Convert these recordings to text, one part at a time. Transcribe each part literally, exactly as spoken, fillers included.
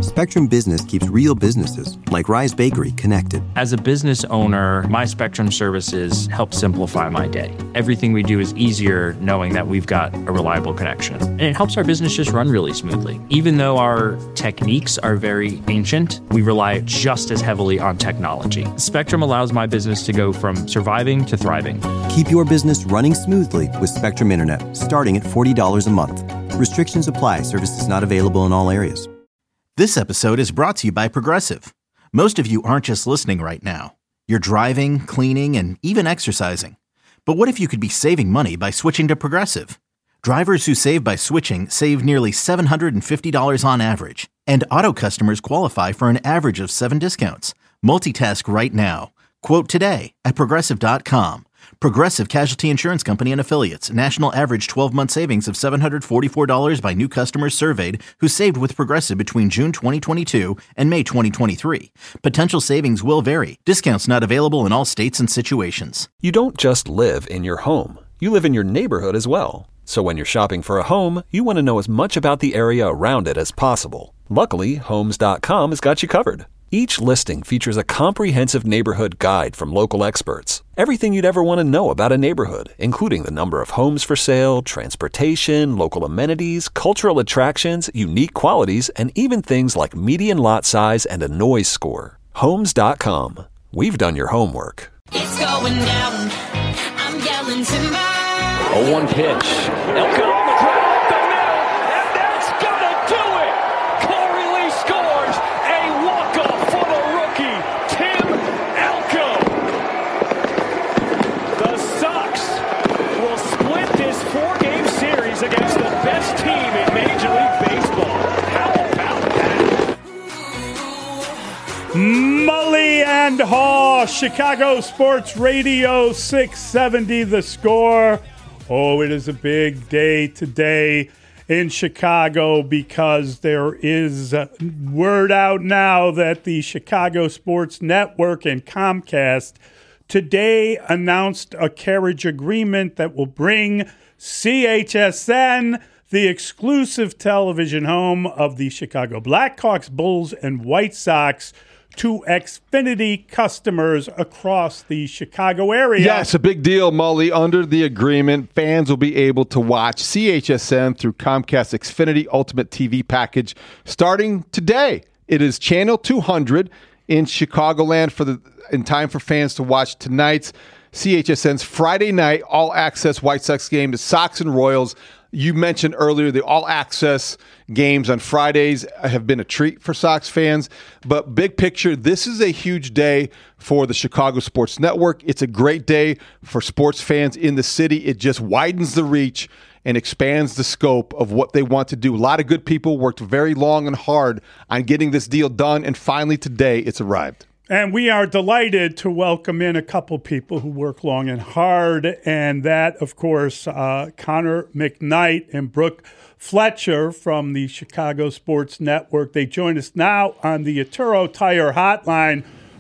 Spectrum Business keeps real businesses, like Rise Bakery, connected. As a business owner, my Spectrum services help simplify my day. Everything we do is easier knowing that we've got a reliable connection. And it helps our business just run really smoothly. Even though our techniques are very ancient, we rely just as heavily on technology. Spectrum allows my business to go from surviving to thriving. Keep your business running smoothly with Spectrum Internet, starting at forty dollars a month. Restrictions apply. Services not available in all areas. This episode is brought to you by Progressive. Most of you aren't just listening right now. You're driving, cleaning, and even exercising. But what if you could be saving money by switching to Progressive? Drivers who save by switching save nearly seven hundred fifty dollars on average. And auto customers qualify for an average of seven discounts. Multitask right now. Quote today at Progressive dot com. Progressive Casualty Insurance Company and Affiliates. National average twelve-month savings of seven hundred forty-four dollars by new customers surveyed who saved with Progressive between June twenty twenty-two and May twenty twenty-three. Potential savings will vary. Discounts not available in all states and situations. You don't just live in your home. You live in your neighborhood as well. So when you're shopping for a home, you want to know as much about the area around it as possible. Luckily, Homes dot com has got you covered. Each listing features a comprehensive neighborhood guide from local experts. Everything you'd ever want to know about a neighborhood, including the number of homes for sale, transportation, local amenities, cultural attractions, unique qualities, and even things like median lot size and a noise score. Homes dot com. We've done your homework. It's going down. I'm yelling timber. A one pitch. Elko on the ground, the middle, and that's gonna do it. Corey Lee scores a walk-off for the rookie, Tim Elko. The Sox will split this four-game series against the best team in Major League Baseball. How about that? Mully and Haw, Chicago Sports Radio six seventy The Score. Oh, it is a big day today in Chicago because there is word out now that the Chicago Sports Network and Comcast today announced a carriage agreement that will bring C H S N, the exclusive television home of the Chicago Blackhawks, Bulls, and White Sox, to Xfinity customers across the Chicago area. Yes, a big deal, Mully. Under the agreement, fans will be able to watch C H S N through Comcast Xfinity Ultimate T V package starting today. It is Channel two hundred in Chicagoland for the in time for fans to watch tonight's C H S N's Friday night all-access White Sox game, the Sox and Royals. You mentioned earlier the all-access games on Fridays have been a treat for Sox fans. But big picture, this is a huge day for the Chicago Sports Network. It's a great day for sports fans in the city. It just widens the reach and expands the scope of what they want to do. A lot of good people worked very long and hard on getting this deal done, and finally today it's arrived. And we are delighted to welcome in a couple people who work long and hard, and that, of course, uh, Connor McKnight and Brooke Fletcher from the Chicago Sports Network. They join us now on the Atturo Tire Hotline.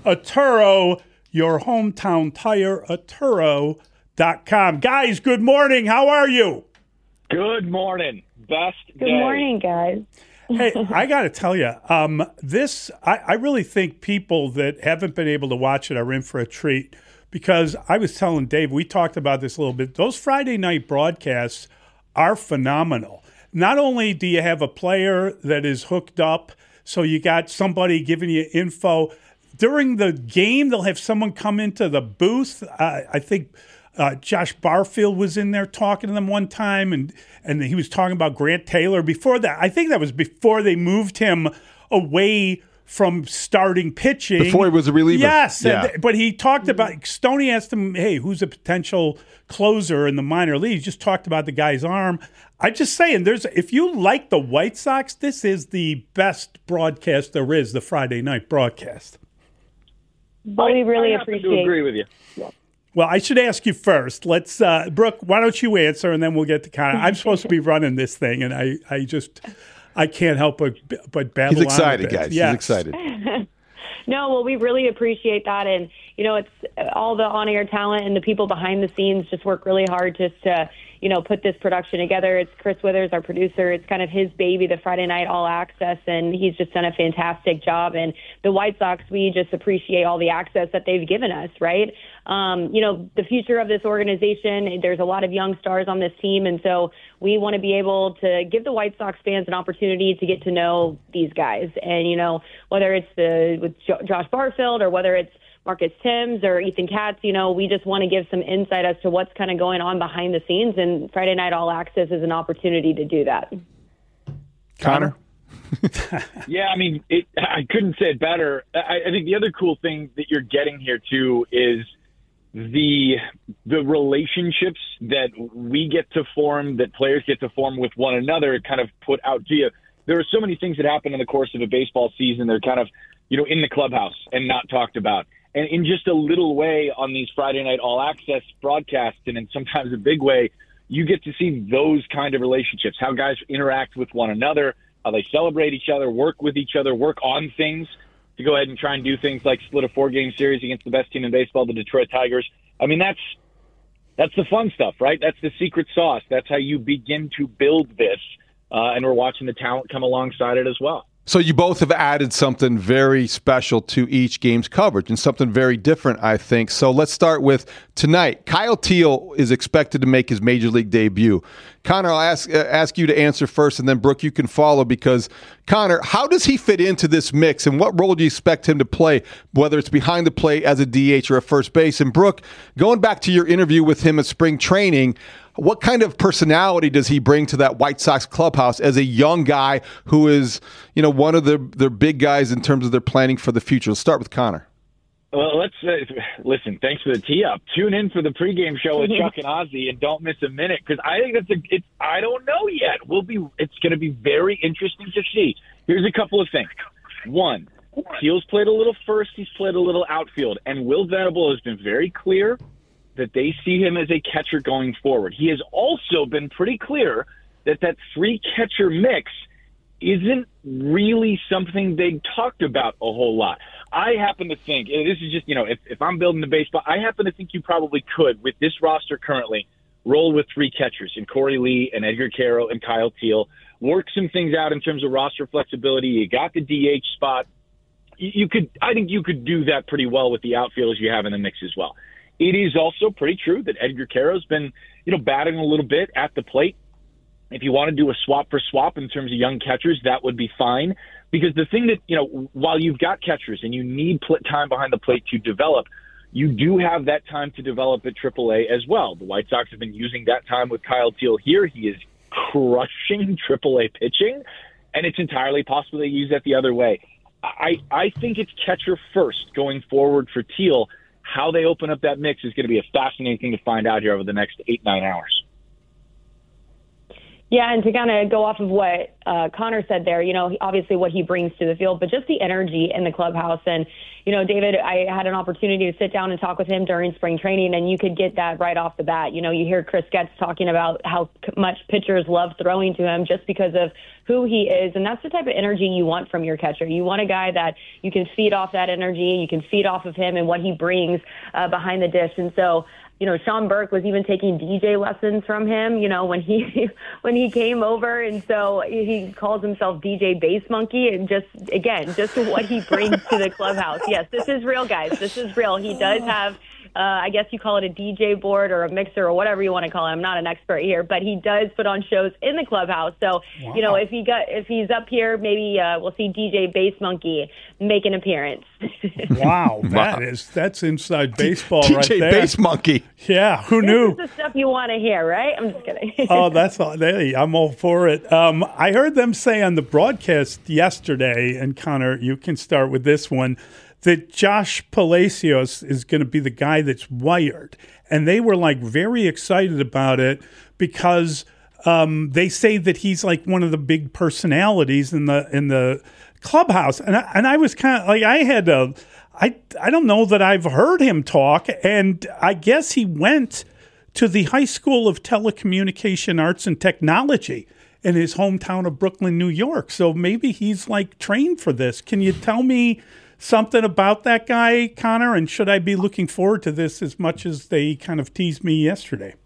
Atturo, your hometown tire, Atturo dot com. Guys, good morning. How are you? Good morning. Best Good day. morning, guys. Hey, I got to tell you, um, this, I, I really think people that haven't been able to watch it are in for a treat, because I was telling Dave, we talked about this a little bit. Those Friday night broadcasts are phenomenal. Not only do you have a player that is hooked up, so you got somebody giving you info. During the game, they'll have someone come into the booth. Uh, I think Uh, Josh Barfield was in there talking to them one time, and, and he was talking about Grant Taylor. Before that, I think that was before they moved him away from starting pitching. Before he was a reliever. Yes, yeah. and, but he talked about, Stoney asked him, hey, who's a potential closer in the minor leagues? Just talked about the guy's arm. I'm just saying, there's if you like the White Sox, this is the best broadcast there is, the Friday night broadcast. But we really I happen appreciate to agree with you. Yeah. Well, I should ask you first. Let's, uh, Brooke, why don't you answer, and then we'll get to Connor. I'm supposed to be running this thing, and I, I just, I can't help but, but babble He's excited, on a bit. guys. Yes. He's excited. No, well, we really appreciate that. And, you know, it's all the on-air talent and the people behind the scenes just work really hard just to, you you know, put this production together. It's Chris Withers, our producer. It's kind of his baby, the Friday Night All Access, and he's just done a fantastic job. And the White Sox, we just appreciate all the access that they've given us, right? Um, you know, the future of this organization, there's a lot of young stars on this team, and so we want to be able to give the White Sox fans an opportunity to get to know these guys. And, you know, whether it's the with jo- Josh Barfield or whether it's Marcus Timms or Ethan Katz, you know, we just want to give some insight as to what's kind of going on behind the scenes, and Friday Night All Access is an opportunity to do that. Connor? Yeah, I mean, it, I couldn't say it better. I, I think the other cool thing that you're getting here, too, is the the relationships that we get to form, that players get to form with one another, kind of put out to you. There are so many things that happen in the course of a baseball season. They're kind of, you know, in the clubhouse and not talked about. And in just a little way on these Friday Night All Access broadcasts, and in sometimes a big way, you get to see those kind of relationships, how guys interact with one another, how they celebrate each other, work with each other, work on things to go ahead and try and do things like split a four-game series against the best team in baseball, the Detroit Tigers. I mean, that's that's the fun stuff, right? That's the secret sauce. That's how you begin to build this, uh, and we're watching the talent come alongside it as well. So you both have added something very special to each game's coverage, and something very different, I think. So let's start with tonight. Kyle Teel is expected to make his Major League debut. Connor, I'll ask, uh, ask you to answer first, and then Brooke, you can follow, because, Connor, how does he fit into this mix, and what role do you expect him to play, whether it's behind the plate as a D H or a first base? And Brooke, going back to your interview with him at spring training, what kind of personality does he bring to that White Sox clubhouse as a young guy who is, you know, one of their, their big guys in terms of their planning for the future? Let's start with Connor. Well, let's uh, listen. Thanks for the tee up. Tune in for the pregame show with Chuck and Ozzy, and don't miss a minute, because I think that's a. It's, I don't know yet. We'll be. It's going to be very interesting to see. Here's a couple of things. One, Teal's played a little first. He's played a little outfield, and Will Venable has been very clear that they see him as a catcher going forward. He has also been pretty clear that that three catcher mix isn't really something they talked about a whole lot. I happen to think, and this is just, you know, if, if I'm building the baseball, I happen to think you probably could, with this roster currently, roll with three catchers in Corey Lee and Edgar Quero and Kyle Teel, work some things out in terms of roster flexibility. You got the D H spot. You, you could, I think you could do that pretty well with the outfielders you have in the mix as well. It is also pretty true that Edgar Quero's been, you know, batting a little bit at the plate. If you want to do a swap for swap in terms of young catchers, that would be fine. Because the thing that, you know, while you've got catchers and you need pl- time behind the plate to develop, you do have that time to develop at triple A as well. The White Sox have been using that time with Kyle Teel here. He is crushing triple A pitching, and it's entirely possible they use that the other way. I, I think it's catcher first going forward for Teel. How they open up that mix is going to be a fascinating thing to find out here over the next eight, nine hours. Yeah, and to kind of go off of what uh, Connor said there, you know, obviously what he brings to the field, but just the energy in the clubhouse. And, you know, David, I had an opportunity to sit down and talk with him during spring training, and you could get that right off the bat. You know, you hear Chris Getz talking about how much pitchers love throwing to him just because of who he is, and that's the type of energy you want from your catcher. You want a guy that you can feed off that energy, you can feed off of him and what he brings uh, behind the dish. And so, you know, Sean Burke was even taking D J lessons from him, you know, when he when he came over. And so he calls himself D J Bass Monkey. And just, again, just what he brings to the clubhouse. Yes, this is real, guys. This is real. He does have, uh, I guess you call it a D J board or a mixer or whatever you want to call it. I'm not an expert here, but he does put on shows in the clubhouse. So, wow. you know, if he got if he's up here, maybe uh, we'll see D J Bass Monkey make an appearance. Wow, that is that's inside baseball D J right there. Bass Monkey. Yeah, who knew? This is the stuff you want to hear, right? I'm just kidding. Oh, that's all. Hey, I'm all for it. Um, I heard them say on the broadcast yesterday, and Connor, you can start with this one, that Josh Palacios is going to be the guy that's wired. And they were like very excited about it because um, they say that he's like one of the big personalities in the in the clubhouse. And I, and I was kind of like, I had a, I, I don't know that I've heard him talk. And I guess he went to the High School of Telecommunication Arts and Technology in his hometown of Brooklyn, New York. So maybe he's like trained for this. Can you tell me something about that guy, Connor? And should I be looking forward to this as much as they kind of teased me yesterday?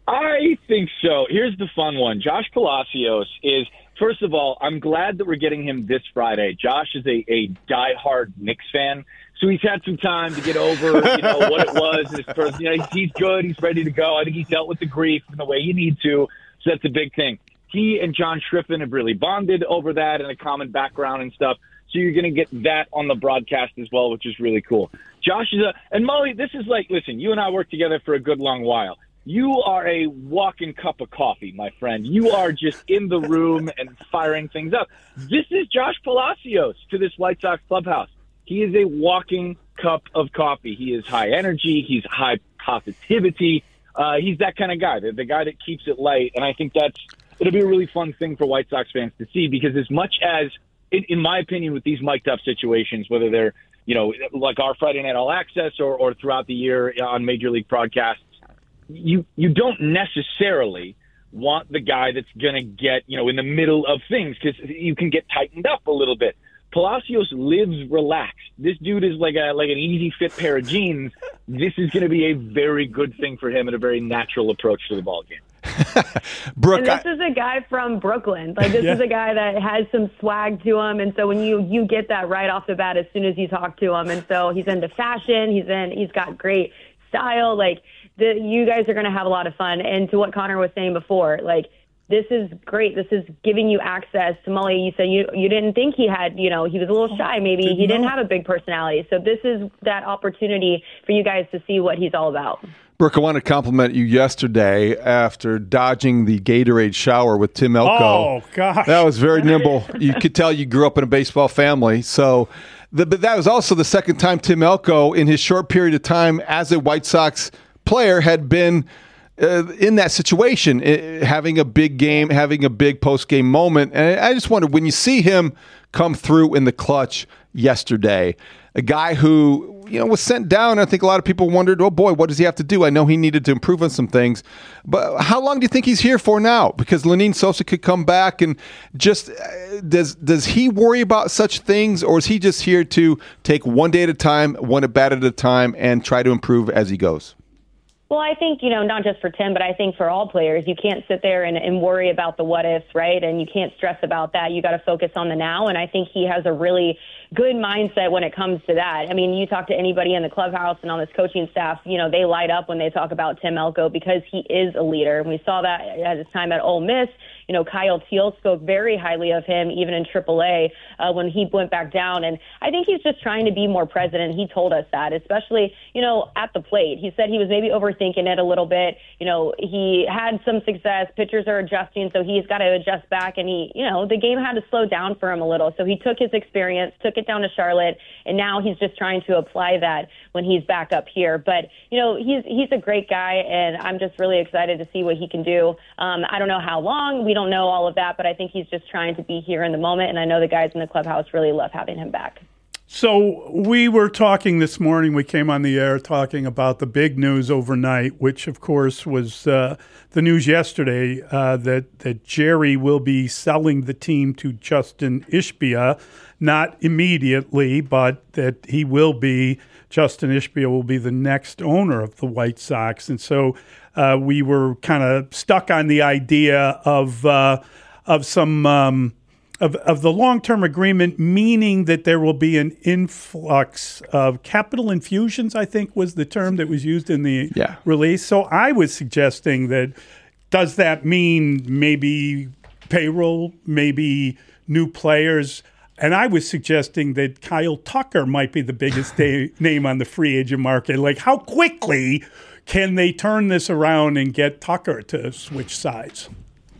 I think so. Here's the fun one. Josh Palacios is, first of all, I'm glad that we're getting him this Friday. Josh is a, a diehard Knicks fan, so he's had some time to get over, you know, what it was. His first, you know, he's good. He's ready to go. I think he's dealt with the grief in the way you need to, so that's a big thing. He and John Schriffen have really bonded over that and a common background and stuff, so you're going to get that on the broadcast as well, which is really cool. Josh is a – and Molly, this is like – listen, you and I worked together for a good long while. You are a walking cup of coffee, my friend. You are just in the room and firing things up. This is Josh Palacios to this White Sox clubhouse. He is a walking cup of coffee. He is high energy. He's high positivity. Uh, he's that kind of guy, the, the guy that keeps it light. And I think that's it'll be a really fun thing for White Sox fans to see, because as much as, in, in my opinion, with these mic'd up situations, whether they're, you know, like our Friday Night All Access or, or throughout the year on Major League broadcasts, you you don't necessarily want the guy that's going to get, you know, in the middle of things, because you can get tightened up a little bit. Palacios lives relaxed. This dude is like a like an easy fit pair of jeans. This is going to be a very good thing for him and a very natural approach to the ball game. Brooke, and this I, is a guy from Brooklyn. Like, this Yeah. is a guy that has some swag to him, and so when you you get that right off the bat as soon as you talk to him, and so he's into fashion. He's in. He's got great style. Like, the, you guys are going to have a lot of fun. And to what Connor was saying before, like, this is great. This is giving you access to Mully. You said you you didn't think he had, you know, he was a little shy. Maybe Didn't he didn't know. have a big personality. So this is that opportunity for you guys to see what he's all about. Brooke, I want to compliment you yesterday after dodging the Gatorade shower with Tim Elko. Oh, gosh. That was very nimble. You could tell you grew up in a baseball family. So, the, but that was also the second time Tim Elko, in his short period of time as a White Sox player, had been uh, in that situation, uh, having a big game, having a big post-game moment. And I just wondered, when you see him come through in the clutch yesterday, a guy who, you know, was sent down, I think a lot of people wondered, oh boy, what does he have to do? I know he needed to improve on some things, but how long do you think he's here for now? Because Lenyn Sosa could come back, and just uh, does does he worry about such things, or is he just here to take one day at a time, one at bat at a time, and try to improve as he goes? Well, I think, you know, not just for Tim, but I think for all players, you can't sit there and, and worry about the what ifs, right? And you can't stress about that. You got to focus on the now. And I think he has a really good mindset when it comes to that. I mean, you talk to anybody in the clubhouse and on this coaching staff, you know, they light up when they talk about Tim Elko, because he is a leader. And we saw that at his time at Ole Miss. You know, Kyle Teal spoke very highly of him, even in triple A, uh, when he went back down. And I think he's just trying to be more present. He told us that, especially, you know, at the plate. He said he was maybe overthinking it a little bit. You know, he had some success. Pitchers are adjusting, so he's got to adjust back. And he, you know, the game had to slow down for him a little. So he took his experience, took it down to Charlotte, and now he's just trying to apply that when he's back up here. But, you know, he's he's a great guy, and I'm just really excited to see what he can do. Um, I don't know how long. We don't know all of that, but I think he's just trying to be here in the moment, and I know the guys in the clubhouse really love having him back. So we were talking this morning, we came on the air talking about the big news overnight, which of course was uh, the news yesterday uh, that, that Jerry will be selling the team to Justin Ishbia, not immediately, but that he will be, Justin Ishbia will be the next owner of the White Sox. And so uh, we were kind of stuck on the idea of, uh, of some... Um, Of, of the long-term agreement, meaning that there will be an influx of capital infusions, I think was the term that was used in the Yeah. release. So I was suggesting that, does that mean maybe payroll, maybe new players? And I was suggesting that Kyle Tucker might be the biggest day, name on the free agent market. Like, how quickly can they turn this around and get Tucker to switch sides?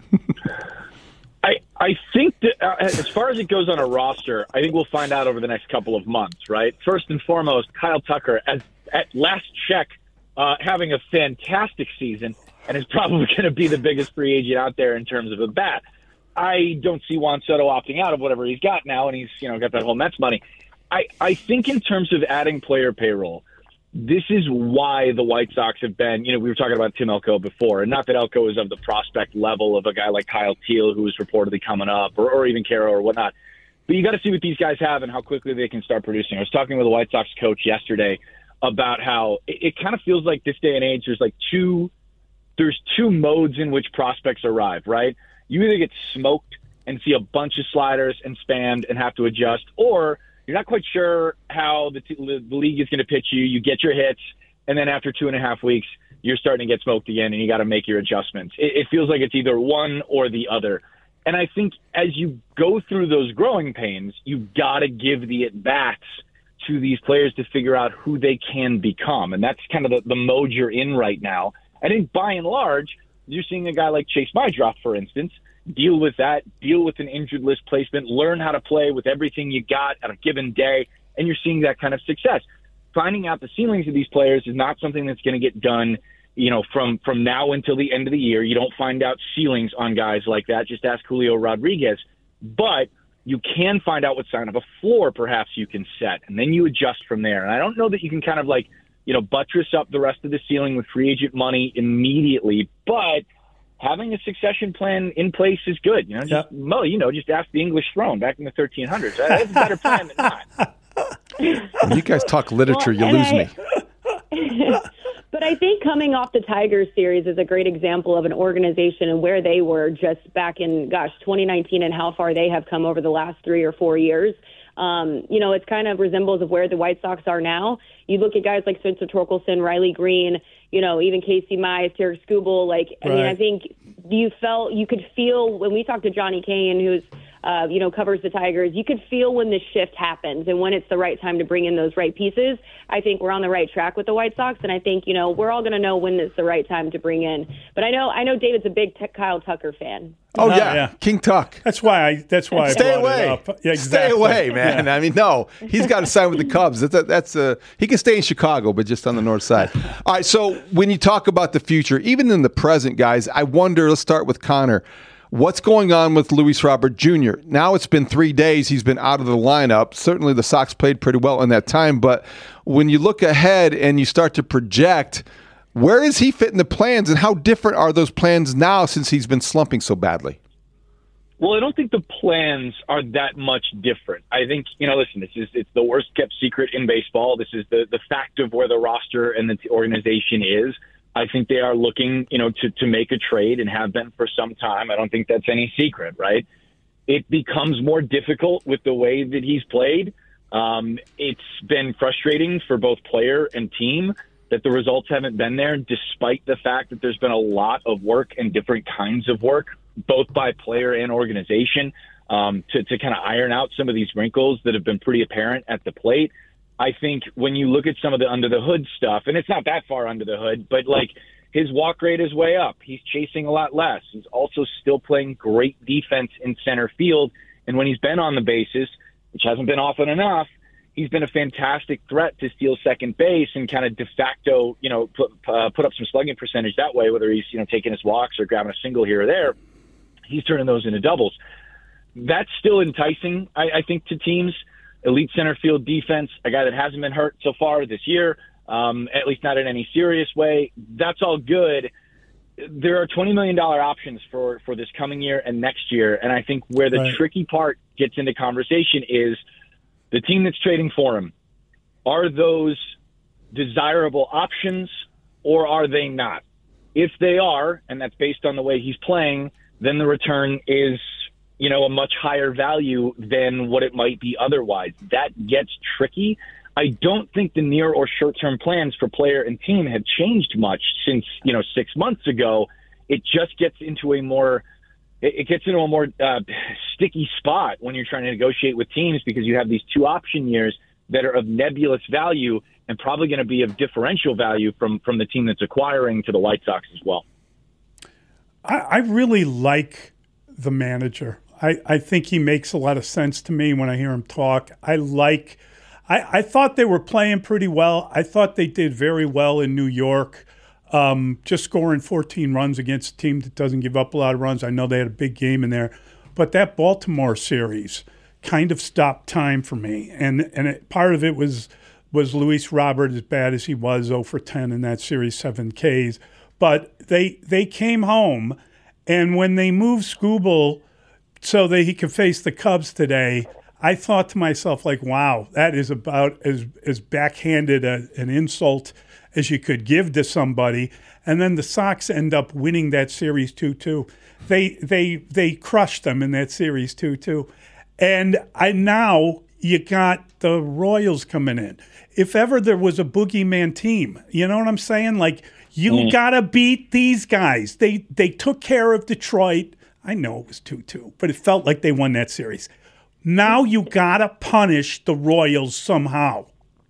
I, I think that uh, as far as it goes on a roster, I think we'll find out over the next couple of months, right? First and foremost, Kyle Tucker, as at last check, uh, having a fantastic season and is probably going to be the biggest free agent out there in terms of a bat. I don't see Juan Soto opting out of whatever he's got now, and he's, you know, got that whole Mets money. I, I think in terms of adding player payroll, this is why the White Sox have been, you know, we were talking about Tim Elko before, and not that Elko is of the prospect level of a guy like Kyle Teal, who is reportedly coming up, or, or even Caro or whatnot. But you got to see what these guys have and how quickly they can start producing. I was talking with a White Sox coach yesterday about how it, it kind of feels like this day and age, there's like two there's two modes in which prospects arrive, right? You either get smoked and see a bunch of sliders and spanned and have to adjust, or you're not quite sure how the, t- the league is going to pitch you. You get your hits, and then after two and a half weeks, you're starting to get smoked again, and you got to make your adjustments. It, it feels like it's either one or the other. And I think as you go through those growing pains, you've got to give the at-bats to these players to figure out who they can become. And that's kind of the, the mode you're in right now. I think by and large, you're seeing a guy like Chase Meidroff, for instance, deal with that, deal with an injured list placement, learn how to play with everything you got at a given day, and you're seeing that kind of success. Finding out the ceilings of these players is not something that's going to get done, you know, from, from now until the end of the year. You don't find out ceilings on guys like that. Just ask Julio Rodriguez. But you can find out what sign of a floor perhaps you can set, and then you adjust from there. And I don't know that you can kind of like, you know, buttress up the rest of the ceiling with free agent money immediately, but having a successsion plan in place is good. You know, just, yep. Mo, you know, just ask the English throne back in the thirteen hundreds. That's a better plan than not. When you guys talk literature, well, you lose I, me. But I think coming off the Tigers series is a great example of an organization and where they were just back in, gosh, twenty nineteen and how far they have come over the last three or four years. Um, you know, it's kind of resembles of where the White Sox are now. You look at guys like Spencer Torkelson, Riley Green, you know, even Casey Mize, Terry Skubal. Like, I right. mean, I think you felt, you could feel when we talked to Johnny Kane, who's, uh, you know, covers the Tigers, you could feel when the shift happens and when it's the right time to bring in those right pieces. I think we're on the right track with the White Sox, and I think, you know, we're all going to know when it's the right time to bring in. But I know, I know David's a big t- Kyle Tucker fan. Oh, yeah. yeah, King Tuck. That's why I. That's why I Stay brought away. it up. Yeah, exactly. Stay away, man. Yeah. I mean, no, he's got to sign with the Cubs. That's a, that's a, he can stay in Chicago, but just on the north side. All right. So when you talk about the future, even in the present, guys, I wonder. Let's start with Connor. What's going on with Luis Robert Junior? Now it's been three days. He's been out of the lineup. Certainly, the Sox played pretty well in that time. But when you look ahead and you start to project, where is he fit in the plans, and how different are those plans now since he's been slumping so badly? Well, I don't think the plans are that much different. I think, you know, listen, this is it's the worst kept secret in baseball. This is the, the fact of where the roster and the organization is. I think they are looking, you know, to, to make a trade and have been for some time. I don't think that's any secret, right? It becomes more difficult with the way that he's played. Um, it's been frustrating for both player and team that the results haven't been there, despite the fact that there's been a lot of work and different kinds of work, both by player and organization, um, to, to kind of iron out some of these wrinkles that have been pretty apparent at the plate. I think when you look at some of the under the hood stuff, and it's not that far under the hood, but like his walk rate is way up. He's chasing a lot less. He's also still playing great defense in center field. And when he's been on the bases, which hasn't been often enough, he's been a fantastic threat to steal second base and kind of de facto, you know, put, uh, put up some slugging percentage that way, whether he's, you know, taking his walks or grabbing a single here or there. He's turning those into doubles. That's still enticing, I, I think, to teams. Elite center field defense, a guy that hasn't been hurt so far this year, um, at least not in any serious way. That's all good. There are twenty million dollars options for, for this coming year and next year, and I think where the right. tricky part gets into conversation is the team that's trading for him. Are those desirable options, or are they not? If they are, and that's based on the way he's playing, then the return is, you know, a much higher value than what it might be otherwise. That gets tricky. I don't think the near or short-term plans for player and team have changed much since, you know, six months ago. It just gets into a more, it gets into a more uh, sticky spot when you're trying to negotiate with teams, because you have these two option years that are of nebulous value and probably going to be of differential value from, from the team that's acquiring to the White Sox as well. I, I really like the manager. I, I think he makes a lot of sense to me when I hear him talk. I like I, I thought they were playing pretty well. I thought they did very well in New York, um, just scoring fourteen runs against a team that doesn't give up a lot of runs. I know they had a big game in there. But that Baltimore series kind of stopped time for me. And and it, part of it was was Luis Robert, as bad as he was, oh for ten in that series, seven Ks. But they they came home, and when they moved Skubal so that he could face the Cubs today, I thought to myself, like, wow, that is about as as backhanded a, an insult as you could give to somebody. And then the Sox end up winning that series two two. They they they crushed them in that series two two. And I now you got the Royals coming in. If ever there was a boogeyman team, you know what I'm saying? Like, you mm. got to beat these guys. They they took care of Detroit. I know it was two two, but it felt like they won that series. Now you got to punish the Royals somehow.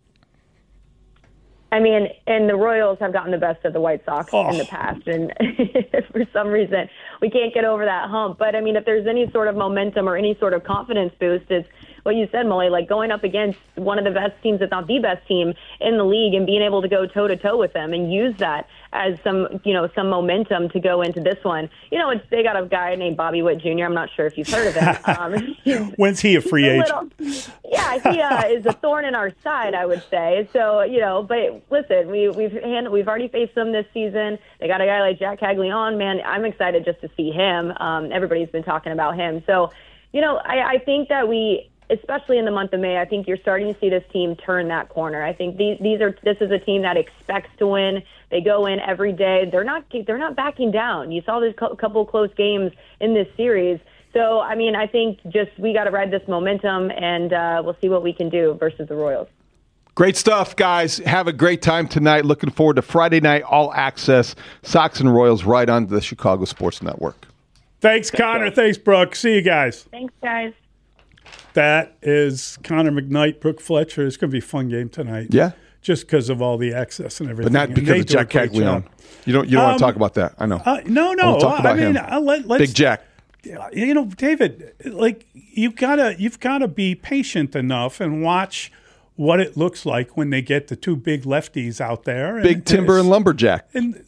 I mean, and the Royals have gotten the best of the White Sox oh. in the past, and for some reason we can't get over that hump. But, I mean, if there's any sort of momentum or any sort of confidence boost, it's what you said, Molly, like going up against one of the best teams, if not the best team in the league, and being able to go toe-to-toe with them and use that as some, you know, some momentum to go into this one. You know, it's, they got a guy named Bobby Witt Junior I'm not sure if you've heard of him. Um, When's he a free a agent? Little, yeah, he uh, is a thorn in our side, I would say. So, you know, but listen, we, we've hand, we've already faced them this season. They got a guy like Jack Caglianone. Man, I'm excited just to see him. Um, everybody's been talking about him. So, you know, I, I think that we, especially in the month of May, I think you're starting to see this team turn that corner. I think these, these are this is a team that expects to win. They go in every day. They're not they're not backing down. You saw this couple of close games in this series. So, I mean, I think just we got to ride this momentum, and uh, we'll see what we can do versus the Royals. Great stuff, guys. Have a great time tonight. Looking forward to Friday night all access Sox and Royals right on the Chicago Sports Network. Thanks, Connor. Thanks, Brooke. See you guys. Thanks, guys. That is Connor McKnight, Brooke Fletcher. It's going to be a fun game tonight. Yeah. Just because of all the access and everything. But not because of Jack Caglianone. You don't, you don't um, want to talk about that. I know. Uh, no, no. I, talk about I mean, him. I'll let, let's, Big Jack. You know, David, like, you gotta, you've got to be patient enough and watch what it looks like when they get the two big lefties out there. And, big Timber and Lumberjack. And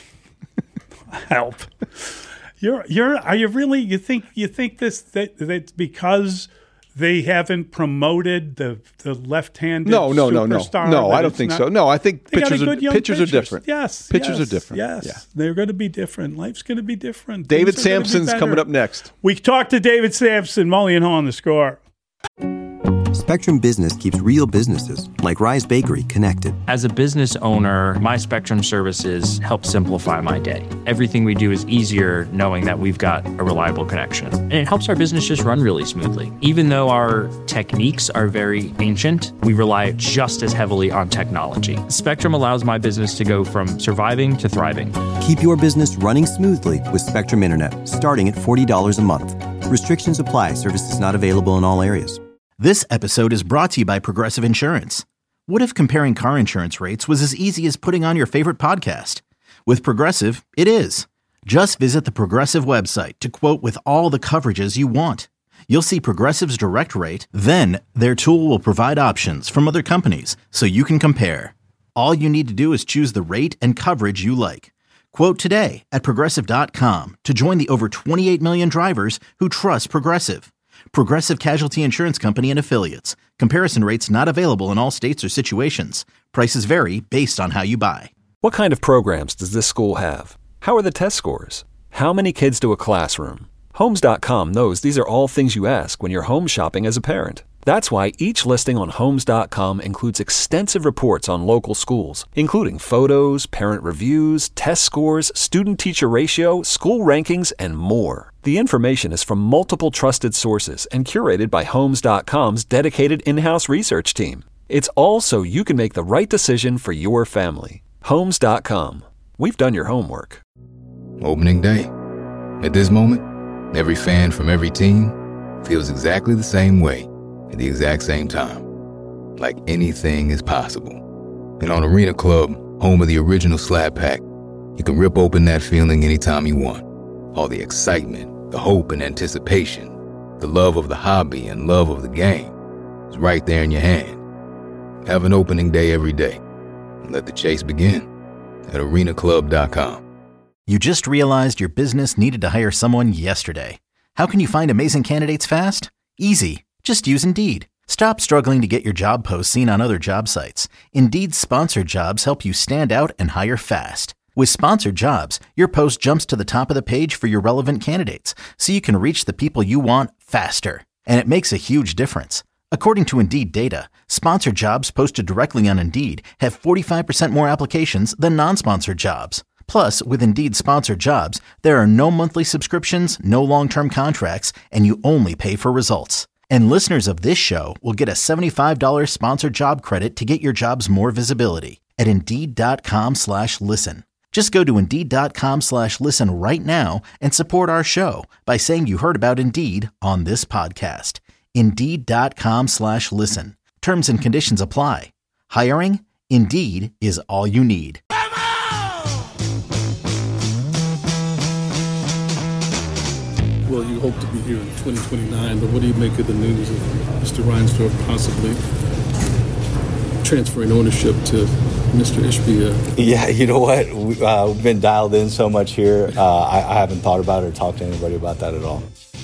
help. You're, you're, are you really, you think, you think this, that that's because they haven't promoted the the left-handed no, no, no, no, superstar? No, I don't think not, so. No, I think pitchers are pitchers, pitchers are different. Yes, pitchers yes, are different. Yes, yeah. They're going to be different. Life's going to be different. David Sampson's coming up next. We talked to David Sampson, Mully and Haw on The Score. Spectrum Business keeps real businesses, like Rise Bakery, connected. As a business owner, my Spectrum services help simplify my day. Everything we do is easier knowing that we've got a reliable connection. And it helps our business just run really smoothly. Even though our techniques are very ancient, we rely just as heavily on technology. Spectrum allows my business to go from surviving to thriving. Keep your business running smoothly with Spectrum Internet, starting at forty dollars a month. Restrictions apply. Services not available in all areas. This episode is brought to you by Progressive Insurance. What if comparing car insurance rates was as easy as putting on your favorite podcast? With Progressive, it is. Just visit the Progressive website to quote with all the coverages you want. You'll see Progressive's direct rate, then their tool will provide options from other companies so you can compare. All you need to do is choose the rate and coverage you like. Quote today at Progressive dot com to join the over twenty-eight million drivers who trust Progressive. Progressive Casualty Insurance Company and Affiliates. Comparison rates not available in all states or situations. Prices vary based on how you buy. What kind of programs does this school have? How are the test scores? How many kids do a classroom? Homes dot com knows these are all things you ask when you're home shopping as a parent. That's why each listing on Homes dot com includes extensive reports on local schools, including photos, parent reviews, test scores, student-teacher ratio, school rankings, and more. The information is from multiple trusted sources and curated by Homes dot com's dedicated in-house research team. It's all so you can make the right decision for your family. Homes dot com. We've done your homework. Opening day. At this moment, every fan from every team feels exactly the same way at the exact same time. Like anything is possible. And on Arena Club, home of the original Slab Pack, you can rip open that feeling anytime you want. All the excitement, the hope and anticipation, the love of the hobby and love of the game is right there in your hand. Have an opening day every day. And let the chase begin at arena club dot com. You just realized your business needed to hire someone yesterday. How can you find amazing candidates fast? Easy. Just use Indeed. Stop struggling to get your job posts seen on other job sites. Indeed's sponsored jobs help you stand out and hire fast. With sponsored jobs, your post jumps to the top of the page for your relevant candidates, so you can reach the people you want faster. And it makes a huge difference. According to Indeed data, sponsored jobs posted directly on Indeed have forty-five percent more applications than non-sponsored jobs. Plus, with Indeed sponsored jobs, there are no monthly subscriptions, no long-term contracts, and you only pay for results. And listeners of this show will get a seventy-five dollars sponsored job credit to get your jobs more visibility at Indeed.com slash listen. Just go to Indeed.com slash listen right now and support our show by saying you heard about Indeed on this podcast. Indeed.com slash listen. Terms and conditions apply. Hiring? Indeed is all you need. Well, you hope to be here in twenty twenty-nine, but what do you make of the news of Mister Reinsdorf possibly transferring ownership to Mister Ishbia? Yeah, you know what? We, uh, we've been dialed in so much here. Uh, I, I haven't thought about it or talked to anybody about that at all.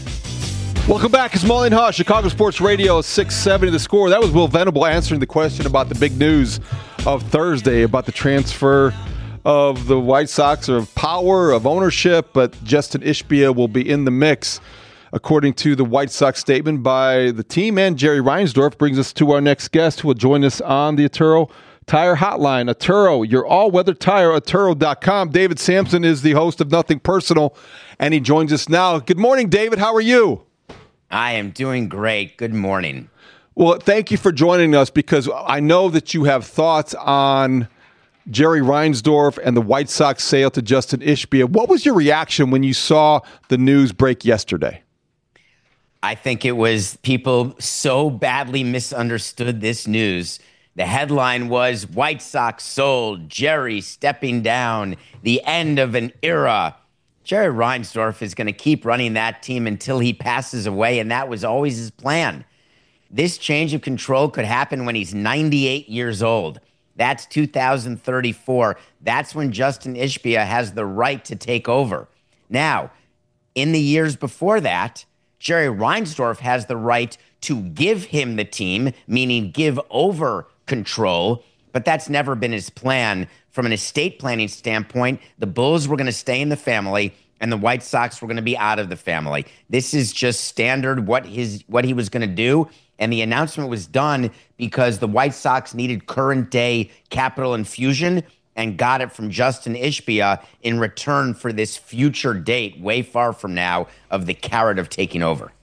Welcome back. It's Mully and Haugh, Chicago Sports Radio, six seventy The Score. That was Will Venable answering the question about the big news of Thursday about the transfer of the White Sox, or of power, of ownership, but Justin Ishbia will be in the mix, according to the White Sox statement by the team. And Jerry Reinsdorf brings us to our next guest, who will join us on the Atturo Tire Hotline. Atturo, your all-weather tire, Atturo dot com. David Sampson is the host of Nothing Personal, and he joins us now. Good morning, David. How are you? I am doing great. Good morning. Well, thank you for joining us, because I know that you have thoughts on Jerry Reinsdorf and the White Sox sale to Justin Ishbia. What was your reaction when you saw the news break yesterday? I think it was people so badly misunderstood this news. The headline was White Sox sold, Jerry stepping down, the end of an era. Jerry Reinsdorf is going to keep running that team until he passes away, and that was always his plan. This change of control could happen when he's ninety-eight years old. That's two thousand thirty-four. That's when Justin Ishbia has the right to take over. Now, in the years before that, Jerry Reinsdorf has the right to give him the team, meaning give over control, but that's never been his plan. From an estate planning standpoint, the Bulls were going to stay in the family and the White Sox were going to be out of the family. This is just standard what his what he was going to do. And the announcement was done because the White Sox needed current day capital infusion and got it from Justin Ishbia in return for this future date way far from now of the carrot of taking over.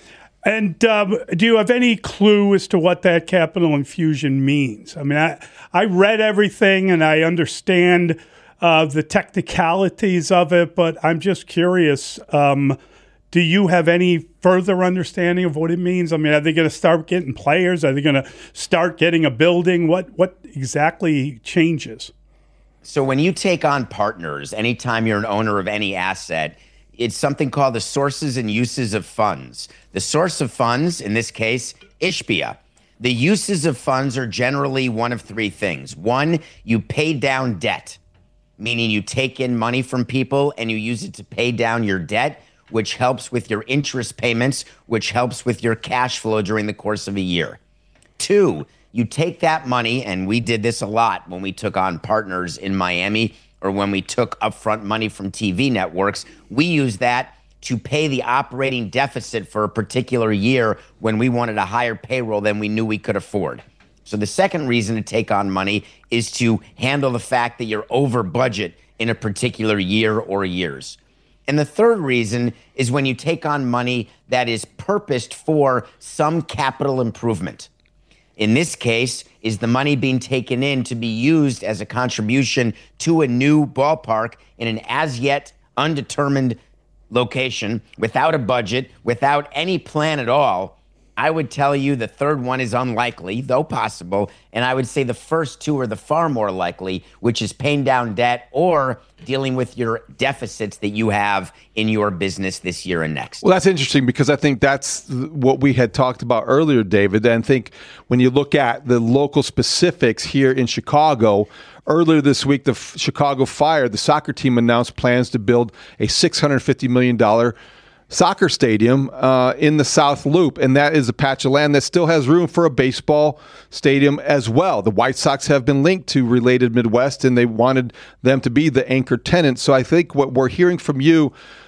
And um, do you have any clue as to what that capital infusion means? I mean, I, I read everything and I understand uh, the technicalities of it, but I'm just curious. Um, do you have any further understanding of what it means? I mean, are they going to start getting players? Are they going to start getting a building? What what exactly changes? So when you take on partners, anytime you're an owner of any asset, it's something called the sources and uses of funds. The source of funds, in this case, Ishbia. The uses of funds are generally one of three things. One, you pay down debt, meaning you take in money from people and you use it to pay down your debt, which helps with your interest payments, which helps with your cash flow during the course of a year. Two, you take that money, and we did this a lot when we took on partners in Miami or when we took upfront money from T V networks. We used that to pay the operating deficit for a particular year when we wanted a higher payroll than we knew we could afford. So the second reason to take on money is to handle the fact that you're over budget in a particular year or years. And the third reason is when you take on money that is purposed for some capital improvement. In this case, is the money being taken in to be used as a contribution to a new ballpark in an as yet undetermined location, without a budget, without any plan at all? I would tell you the third one is unlikely, though possible. And I would say the first two are the far more likely, which is paying down debt or dealing with your deficits that you have in your business this year and next. Well, that's interesting because I think that's what we had talked about earlier, David. And I think when you look at the local specifics here in Chicago, earlier this week, the F- Chicago Fire, the soccer team, announced plans to build a six hundred fifty million dollars soccer stadium uh, in the South Loop, and that is a patch of land that still has room for a baseball stadium as well. The White Sox have been linked to Related Midwest, and they wanted them to be the anchor tenant. So I think what we're hearing from you,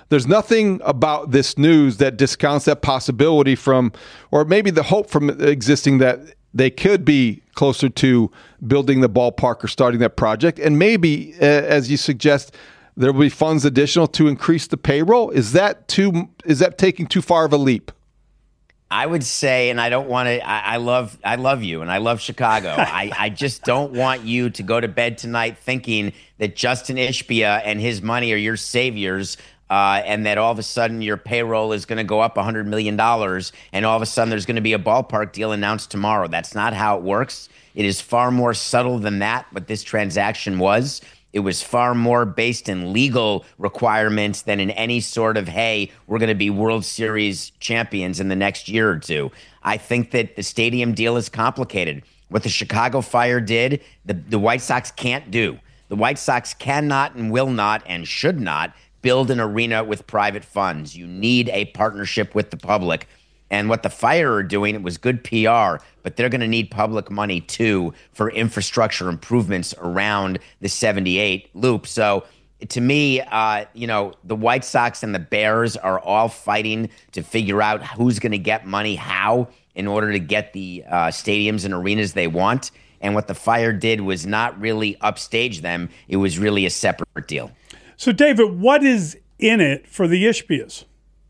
There's nothing about this news that discounts that possibility from, or maybe the hope from existing that they could be closer to building the ballpark or starting that project. And maybe, uh, as you suggest, there will be funds additional to increase the payroll. Is that too, is that taking too far of a leap? I would say, and I don't want to, I, I love, I love you and I love Chicago. I, I just don't want you to go to bed tonight thinking that Justin Ishbia and his money are your saviors, uh, and that all of a sudden your payroll is going to go up one hundred million dollars and all of a sudden there's going to be a ballpark deal announced tomorrow. That's not how it works. It is far more subtle than that, what this transaction was. It was far more based in legal requirements than in any sort of, hey, we're going to be World Series champions in the next year or two. I think that the stadium deal is complicated. What the Chicago Fire did, the, the White Sox can't do. The White Sox cannot and will not and should not build an arena with private funds. You need a partnership with the public. And what the Fire are doing, it was good P R, but they're going to need public money too for infrastructure improvements around the seventy-eight loop. So to me, uh, you know, the White Sox and the Bears are all fighting to figure out who's going to get money how in order to get the uh, stadiums and arenas they want. And what the Fire did was not really upstage them. It was really a separate deal. So, David, what is in it for the Ishbias?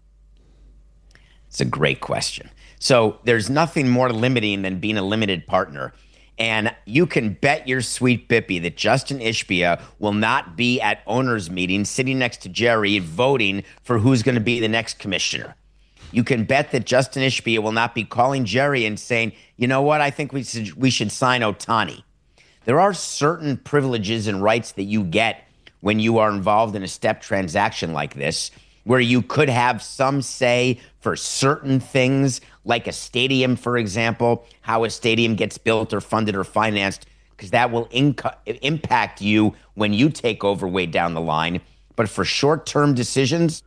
It's a great question. So there's nothing more limiting than being a limited partner. And you can bet your sweet Bippy that Justin Ishbia will not be at owners' meetings sitting next to Jerry voting for who's going to be the next commissioner. You can bet that Justin Ishbia will not be calling Jerry and saying, you know what, I think we should, we should sign Ohtani. There are certain privileges and rights that you get when you are involved in a step transaction like this, where you could have some say for certain things, like a stadium, for example, how a stadium gets built or funded or financed, because that will inc- impact you when you take over way down the line. But for short-term decisions,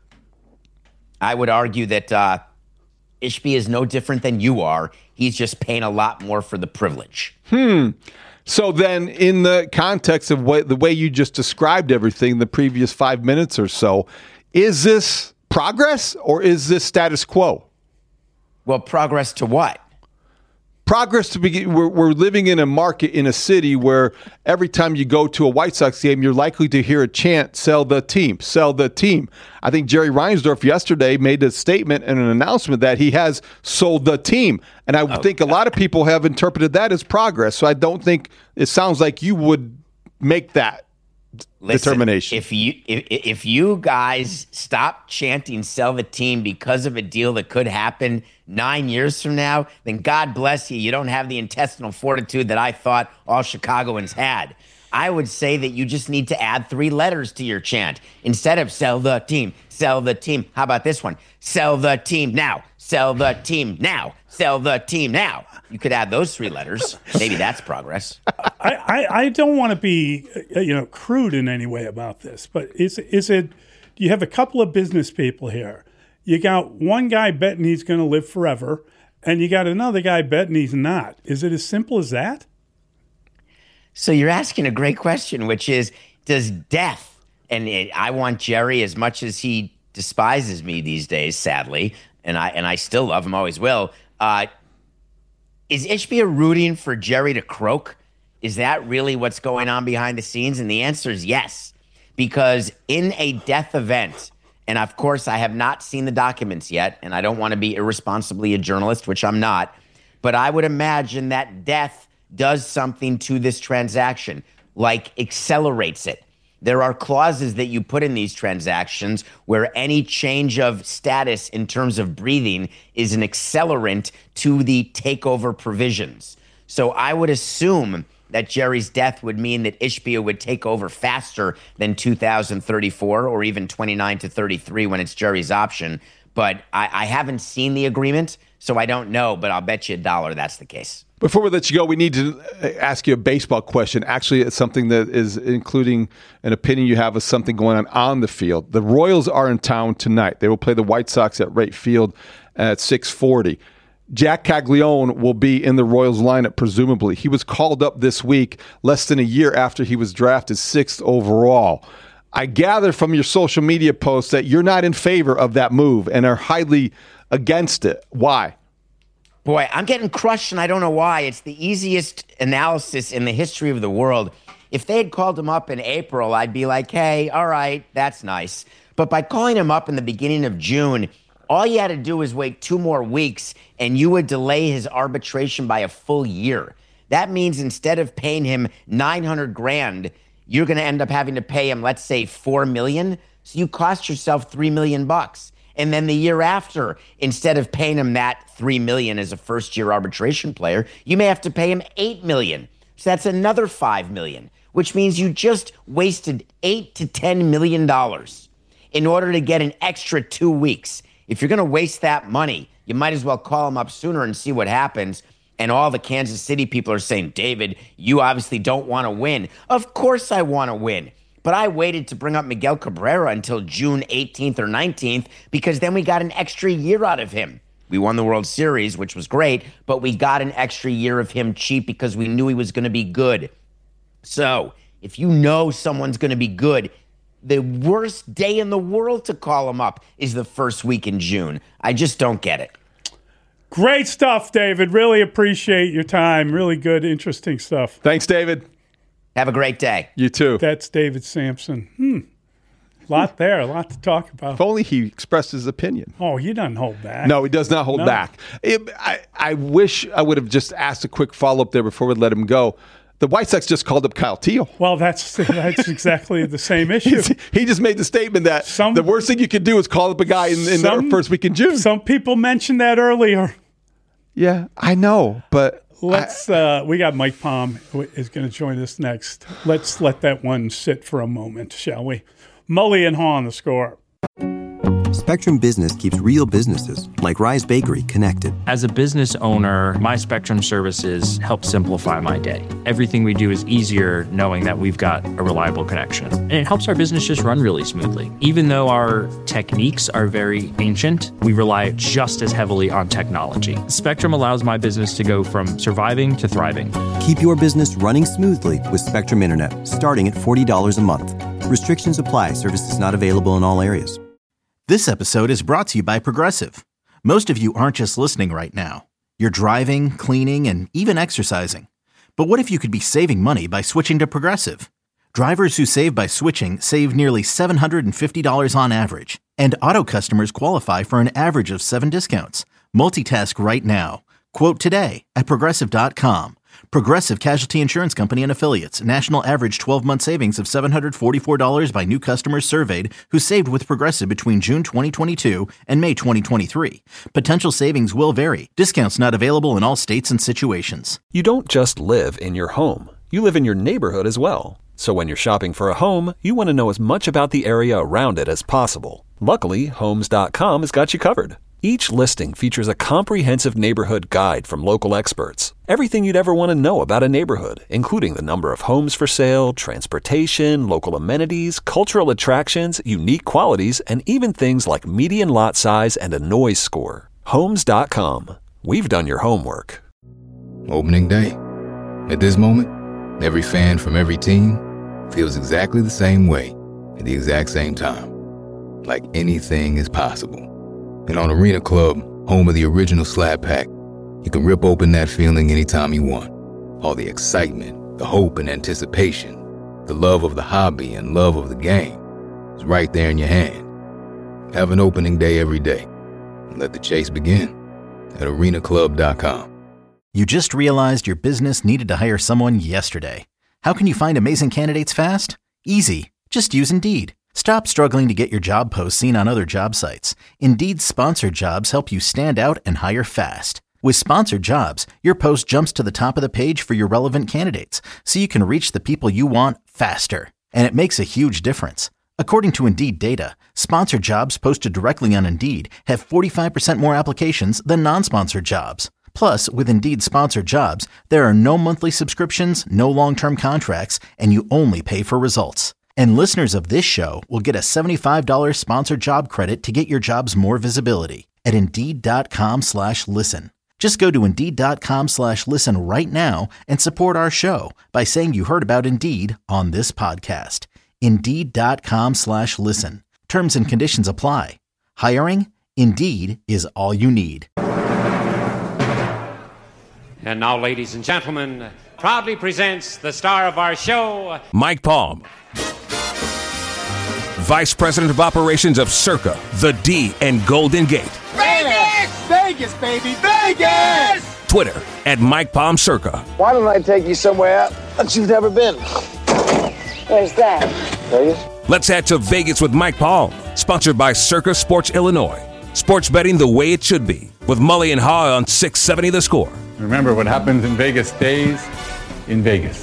I would argue that uh, Ishbia is no different than you are. He's just paying a lot more for the privilege. Hmm. So then, in the context of what, the way you just described everything, the previous five minutes or so, is this progress or is this status quo? Well, progress to what? Progress to begin. We're, we're living in a market in a city where every time you go to a White Sox game, you're likely to hear a chant, sell the team, sell the team. I think Jerry Reinsdorf yesterday made a statement and an announcement that he has sold the team. And I oh, think a lot of people have interpreted that as progress. So I don't think it sounds like you would make that Listen, determination. If you if, if you guys stop chanting "sell the team" because of a deal that could happen nine years from now, then God bless you. You don't have the intestinal fortitude that I thought all Chicagoans had. I would say that you just need to add three letters to your chant instead of "sell the team." Sell the team. How about this one? Sell the team now. Sell the team now. Sell the team now. You could add those three letters. Maybe that's progress. I, I, I don't want to be, you know, crude in any way about this, but is is it? You have a couple of business people here. You got one guy betting he's going to live forever, and you got another guy betting he's not. Is it as simple as that? So you're asking a great question, which is, does death? And it, I want Jerry, as much as he despises me these days, sadly, and I and I still love him, always will. Uh, is Ishbia rooting for Jerry to croak? Is that really what's going on behind the scenes? And the answer is yes, because in a death event, and of course I have not seen the documents yet, and I don't want to be irresponsibly a journalist, which I'm not, but I would imagine that death does something to this transaction, like accelerates it. There are clauses that you put in these transactions where any change of status in terms of breathing is an accelerant to the takeover provisions. So I would assume that Jerry's death would mean that Ishbia would take over faster than two thousand thirty-four or even twenty-nine to thirty-three when it's Jerry's option. But I, I haven't seen the agreement, so I don't know, but I'll bet you a dollar that's the case. Before we let you go, we need to ask you a baseball question. Actually, it's something that is including an opinion you have of something going on on the field. The Royals are in town tonight. They will play the White Sox at Wright Field at six forty. Jack Caglione will be in the Royals lineup, presumably. He was called up this week, less than a year after he was drafted sixth overall. I gather from your social media posts that you're not in favor of that move and are highly against it. Why? Boy, I'm getting crushed, and I don't know why. It's the easiest analysis in the history of the world. If they had called him up in April, I'd be like, hey, all right, that's nice. But by calling him up in the beginning of June, all you had to do was wait two more weeks, and you would delay his arbitration by a full year. That means instead of paying him nine hundred grand, you're going to end up having to pay him, let's say, four million. So you cost yourself three million bucks. And then the year after, instead of paying him that three million as a first-year arbitration player, you may have to pay him eight million. So that's another five million, which means you just wasted eight to ten million dollars in order to get an extra two weeks. If you're going to waste that money, you might as well call him up sooner and see what happens. And all the Kansas City people are saying, David, you obviously don't want to win. Of course I want to win. But I waited to bring up Miguel Cabrera until June eighteenth or nineteenth because then we got an extra year out of him. We won the World Series, which was great, but we got an extra year of him cheap because we knew he was going to be good. So if you know someone's going to be good, the worst day in the world to call him up is the first week in June. I just don't get it. Great stuff, David. Really appreciate your time. Really good, interesting stuff. Thanks, David. Have a great day. You too. That's David Sampson. Hmm. A lot there, a lot to talk about. If only he expressed his opinion. Oh, he doesn't hold back. No, he does not hold No. back. It, I, I wish I would have just asked a quick follow-up there before we let him go. The White Sox just called up Kyle Teal. Well, that's that's exactly the same issue. He just made the statement that some, the worst thing you could do is call up a guy in, in some, the first week in June. Some people mentioned that earlier. Yeah, I know, but let's. I, uh, we got Mike Palm who is going to join us next. Let's let that one sit for a moment, shall we? Mully and Haw on the Score. Spectrum Business keeps real businesses, like Rise Bakery, connected. As a business owner, my Spectrum services help simplify my day. Everything we do is easier knowing that we've got a reliable connection. And it helps our business just run really smoothly. Even though our techniques are very ancient, we rely just as heavily on technology. Spectrum allows my business to go from surviving to thriving. Keep your business running smoothly with Spectrum Internet, starting at forty dollars a month. Restrictions apply. Services not available in all areas. This episode is brought to you by Progressive. Most of you aren't just listening right now. You're driving, cleaning, and even exercising. But what if you could be saving money by switching to Progressive? Drivers who save by switching save nearly seven hundred fifty dollars on average. And auto customers qualify for an average of seven discounts. Multitask right now. Quote today at Progressive dot com. Progressive Casualty Insurance Company and Affiliates. National average twelve-month savings of seven hundred forty-four dollars by new customers surveyed who saved with Progressive between June twenty twenty-two and May twenty twenty-three. Potential savings will vary. Discounts not available in all states and situations. You don't just live in your home. You live in your neighborhood as well. So when you're shopping for a home, you want to know as much about the area around it as possible. Luckily, Homes dot com has got you covered. Each listing features a comprehensive neighborhood guide from local experts. Everything you'd ever want to know about a neighborhood, including the number of homes for sale, transportation, local amenities, cultural attractions, unique qualities, and even things like median lot size and a noise score. Homes dot com. We've done your homework. Opening day. At this moment, every fan from every team feels exactly the same way at the exact same time. Like anything is possible. And on Arena Club, home of the original Slab Pack, you can rip open that feeling anytime you want. All the excitement, the hope and anticipation, the love of the hobby and love of the game is right there in your hand. Have an opening day every day. And let the chase begin at arena club dot com. You just realized your business needed to hire someone yesterday. How can you find amazing candidates fast? Easy. Just use Indeed. Stop struggling to get your job posts seen on other job sites. Indeed's sponsored jobs help you stand out and hire fast. With sponsored jobs, your post jumps to the top of the page for your relevant candidates, so you can reach the people you want faster. And it makes a huge difference. According to Indeed data, sponsored jobs posted directly on Indeed have forty-five percent more applications than non-sponsored jobs. Plus, with Indeed sponsored jobs, there are no monthly subscriptions, no long-term contracts, and you only pay for results. And listeners of this show will get a seventy-five dollars sponsored job credit to get your jobs more visibility at Indeed.com slash listen. Just go to Indeed.com slash listen right now and support our show by saying you heard about Indeed on this podcast. Indeed.com slash listen. Terms and conditions apply. Hiring? Indeed is all you need. And now, ladies and gentlemen, proudly presents the star of our show, Mike Palm, Vice President of Operations of Circa, The D and Golden Gate. Vegas! Vegas, baby, Vegas! Twitter at Mike Palm Circa. Why don't I take you somewhere that you've never been? Where's that? Vegas? Let's head to Vegas with Mike Palm, sponsored by Circa Sports Illinois. Sports betting the way it should be, with Mully and Haw on six seventy The Score. Remember, what happens in Vegas stays in Vegas.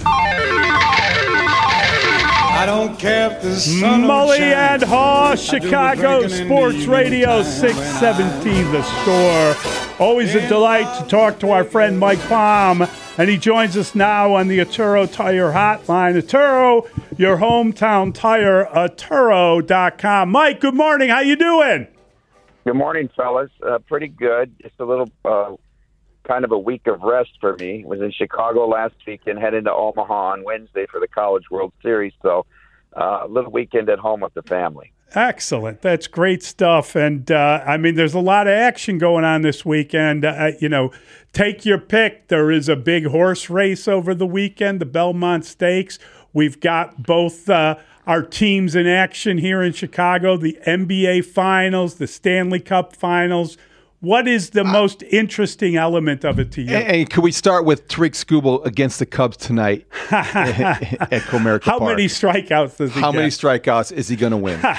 I don't care if the sun Mully and Haw, Chicago Sports Radio, six seventy The Score. Always a delight to talk to our friend Mike Palm, and he joins us now on the Atturo Tire Hotline. Atturo, your hometown tire, Atturo dot com. Mike, good morning. How you doing? Good morning, fellas. Uh, pretty good. Just a little uh, kind of a week of rest for me. Was in Chicago last week and heading to Omaha on Wednesday for the College World Series. So uh, a little weekend at home with the family. Excellent. That's great stuff. And, uh, I mean, there's a lot of action going on this weekend. Uh, you know, take your pick. There is a big horse race over the weekend, the Belmont Stakes. We've got both uh, our teams in action here in Chicago, the N B A Finals, the Stanley Cup Finals. What is the most interesting element of it to you? And, and can we start with Tariq Skubal against the Cubs tonight at Comerica How Park? many strikeouts does he How get? many strikeouts is he going to win?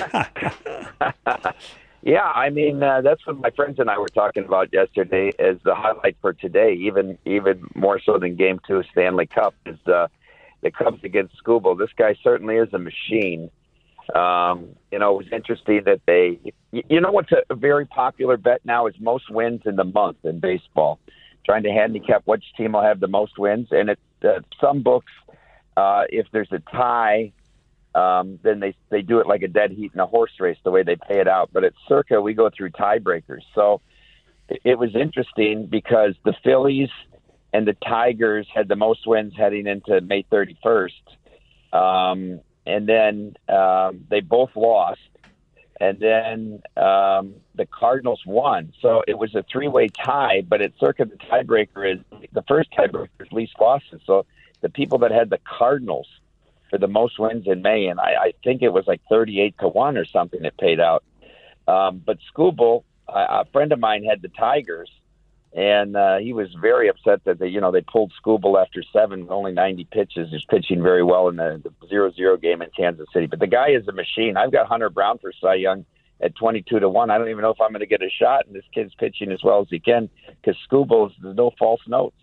Yeah, I mean, uh, that's what my friends and I were talking about yesterday as the highlight for today, even even more so than Game two of Stanley Cup, is uh, the Cubs against Skubal. This guy certainly is a machine. Um, you know, it was interesting that they, you know what's a very popular bet now is most wins in the month in baseball, trying to handicap which team will have the most wins. And it, uh, some books, uh, if there's a tie, um, then they they do it like a dead heat in a horse race, the way they pay it out. But at Circa, we go through tiebreakers. So it, it was interesting because the Phillies and the Tigers had the most wins heading into May thirty-first. Um, And then um, they both lost, and then um, the Cardinals won. So it was a three-way tie, but at Circa, the tiebreaker is the first tiebreaker is least losses. So the people that had the Cardinals for the most wins in May, and I, I think it was like thirty-eight to one or something it paid out. Um, but Skubal, a, a friend of mine, had the Tigers, and uh, he was very upset that they, you know, they pulled Skubal after seven, only ninety pitches. He's pitching very well in the zero zero game in Kansas City. But the guy is a machine. I've got Hunter Brown for Cy Young at twenty-two to one. I don't even know if I'm going to get a shot, and this kid's pitching as well as he can because Skubal, there's no false notes.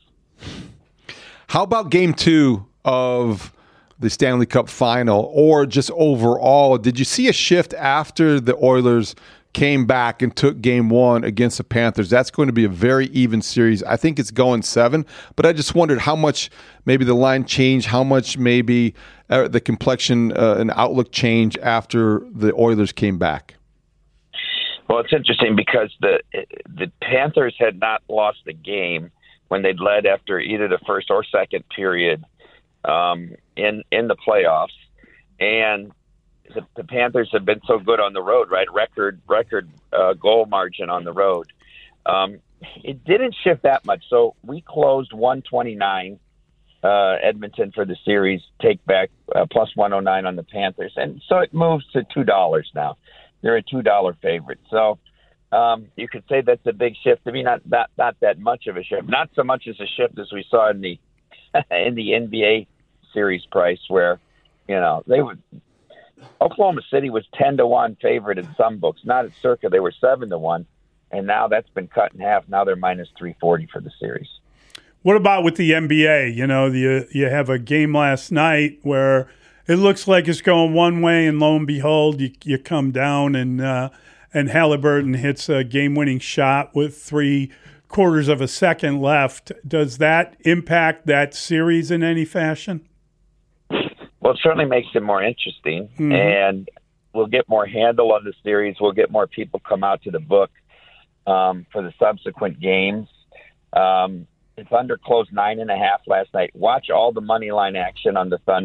How about game two of the Stanley Cup Final, or just overall? Did you see a shift after the Oilers came back and took game one against the Panthers? That's going to be a very even series. I think it's going seven, but I just wondered how much maybe the line changed, how much maybe uh, the complexion uh, and outlook changed after the Oilers came back. Well, it's interesting because the the Panthers had not lost a game when they'd led after either the first or second period um, in in the playoffs, and The, the Panthers have been so good on the road, right? Record record uh, goal margin on the road. Um, it didn't shift that much. So we closed one twenty-nine uh, Edmonton for the series, take back uh, plus one oh nine on the Panthers. And so it moves to two dollars now. They're a two dollar favorite. So um, you could say that's a big shift. To me, not, not, not that much of a shift. Not so much as a shift as we saw in the in the N B A series price where, you know, they would – Oklahoma City was ten to one favorite in some books. Not at Circa. They were seven to one. And now that's been cut in half. Now they're minus three forty for the series. What about with the N B A? You know, you, you have a game last night where it looks like it's going one way, and lo and behold, you, you come down and uh, and Halliburton hits a game-winning shot with three quarters of a second left. Does that impact that series in any fashion? Well, it certainly makes it more interesting, mm-hmm. and we'll get more handle on the series. We'll get more people come out to the book um, for the subsequent games. Um, the Thunder closed nine and a half last night. Watch all the money line action on the Thunder